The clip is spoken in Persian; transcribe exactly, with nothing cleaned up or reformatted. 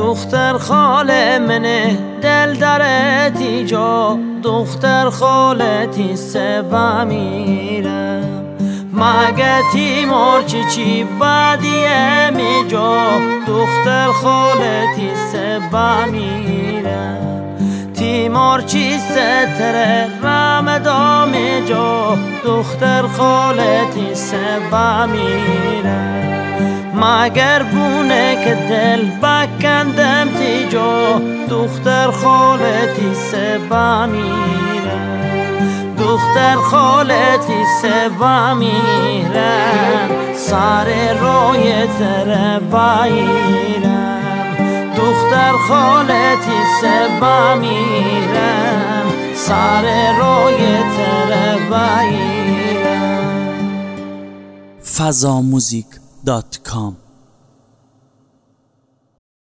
دختر خاله منه دل درتی جا دختر خالتی سبا میرم مگه تیمور چی چی بعدیه می جا دختر خالتی سبا میرم تیمور چی ستره رمضان می جا دختر خالتی سبا میرم مگر بونه که دل بکندم تیجا دختر خالتی سبا میرم دختر خالتی سبا میرم سر روی تر بایرم دختر خالتی سبا میرم سر روی تر بایرم فضاموزیک دات کام